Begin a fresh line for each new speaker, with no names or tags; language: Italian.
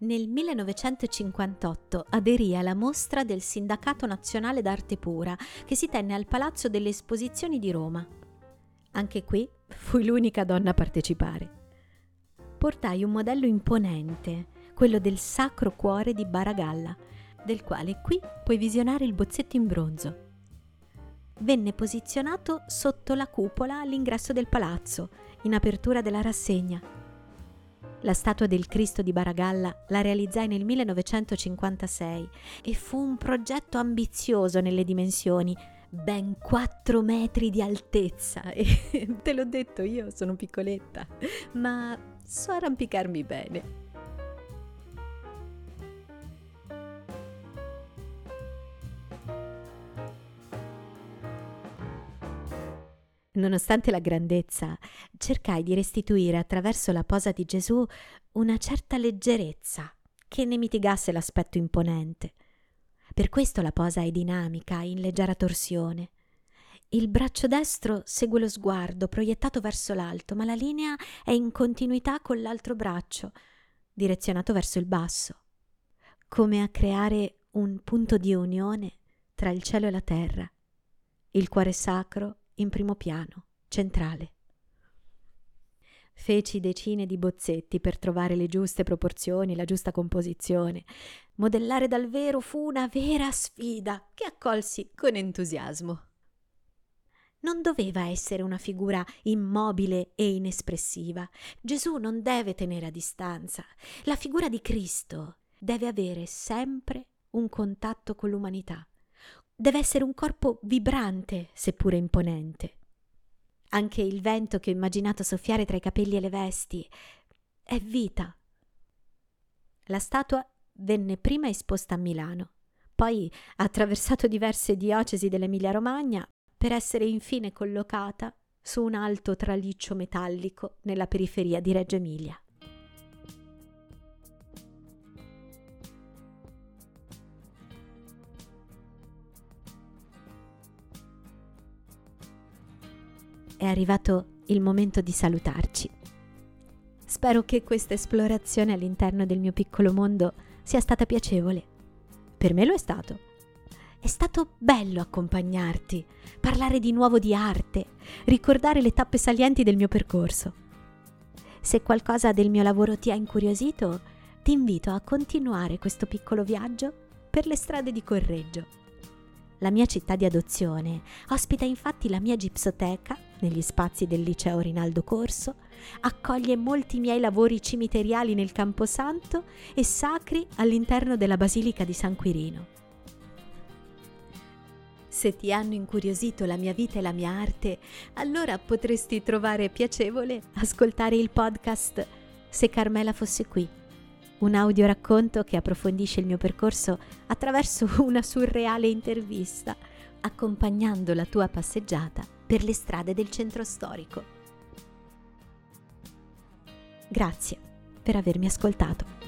Nel 1958 aderì alla mostra del Sindacato Nazionale d'Arte Pura che si tenne al Palazzo delle Esposizioni di Roma. Anche qui fui l'unica donna a partecipare. Portai un modello imponente, quello del Sacro Cuore di Baragalla, del quale qui puoi visionare il bozzetto in bronzo. Venne posizionato sotto la cupola all'ingresso del palazzo, in apertura della rassegna. La statua del Cristo di Baragalla la realizzai nel 1956 e fu un progetto ambizioso nelle dimensioni, ben 4 metri di altezza. E te l'ho detto, io sono piccoletta, ma so arrampicarmi bene. Nonostante la grandezza, cercai di restituire attraverso la posa di Gesù una certa leggerezza che ne mitigasse l'aspetto imponente. Per questo la posa è dinamica, in leggera torsione. Il braccio destro segue lo sguardo proiettato verso l'alto, ma la linea è in continuità con l'altro braccio, direzionato verso il basso, come a creare un punto di unione tra il cielo e la terra, il cuore sacro in primo piano, centrale. Feci decine di bozzetti per trovare le giuste proporzioni, la giusta composizione. Modellare dal vero fu una vera sfida che accolsi con entusiasmo. Non doveva essere una figura immobile e inespressiva. Gesù non deve tenere a distanza. La figura di Cristo deve avere sempre un contatto con l'umanità. Deve essere un corpo vibrante, seppure imponente. Anche il vento che ho immaginato soffiare tra i capelli e le vesti è vita. La statua venne prima esposta a Milano, poi ha attraversato diverse diocesi dell'Emilia-Romagna per essere infine collocata su un alto traliccio metallico nella periferia di Reggio Emilia. È arrivato il momento di salutarci. Spero che questa esplorazione all'interno del mio piccolo mondo sia stata piacevole. Per me lo è stato. È stato bello accompagnarti, parlare di nuovo di arte, ricordare le tappe salienti del mio percorso. Se qualcosa del mio lavoro ti ha incuriosito, ti invito a continuare questo piccolo viaggio per le strade di Correggio. La mia città di adozione ospita infatti la mia gipsoteca negli spazi del liceo Rinaldo Corso, accoglie molti miei lavori cimiteriali nel Camposanto e sacri all'interno della Basilica di San Quirino. Se ti hanno incuriosito la mia vita e la mia arte, allora potresti trovare piacevole ascoltare il podcast Se Carmela fosse qui, un audioracconto che approfondisce il mio percorso attraverso una surreale intervista, accompagnando la tua passeggiata per le strade del centro storico. Grazie per avermi ascoltato.